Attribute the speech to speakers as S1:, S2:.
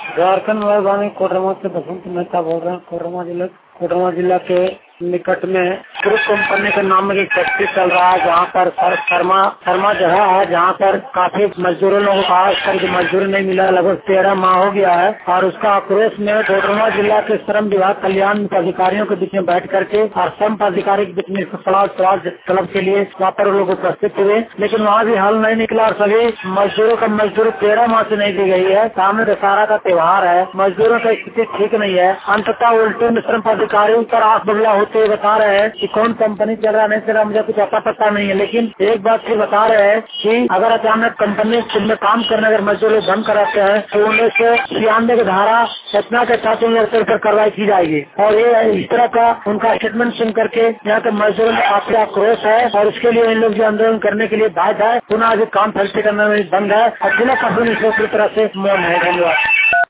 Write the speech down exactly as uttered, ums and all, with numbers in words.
S1: झारखंड राजधानी कोडरमा से बसंत मेहता बोल रहे हैं। कोडरमा जिला कोडरमा जिला के निकट में ग्रुप कंपनी के नाम में एक फैक्ट्री चल रहा है, जहाँ पर शर्मा शर्मा जगह है, जहाँ पर काफी मजदूरों लोगों को आज तक मजदूरी नहीं मिला, लगभग तेरह माह हो गया है। और उसका आक्रोश में कोडरमा जिला के श्रम विभाग कल्याण अधिकारियों के बीच में बैठ करके और श्रम अधिकारी के बीच में सवाल सवाल तलब के लिए वहाँ पर लोग उपस्थित हुए, लेकिन वहाँ भी हल नहीं निकला और सभी मजदूरों का मजदूरी तेरह माह से नहीं दी गई है। सामने दशहरा का त्योहार है, मजदूरों की स्थिति ठीक नहीं है। अंततः उल्टे श्रम अधिकारियों पर आस बदला होते हुए बता रहे हैं कि कौन कंपनी चल रहा नहीं चल रहा मुझे कुछ आता पता नहीं है, लेकिन एक बात फिर बता रहे हैं कि अगर अचानक कंपनी में काम करने अगर मजदूर लोग बंद कराते हैं तो उन्नीस सौ छियानवे की धारा घटना के साथ उन्हें कार्रवाई की जाएगी। और ये इस तरह का उनका स्टेटमेंट सुन करके यहाँ के मजदूरों में काफी आक्रोश है और उसके लिए इन लोग जो आंदोलन करने के लिए बाध्य है, पुनः अभी काम फैक्ट्री करने में बंद है और जिला प्रशासन इस तरह से मौन है। धन्यवाद।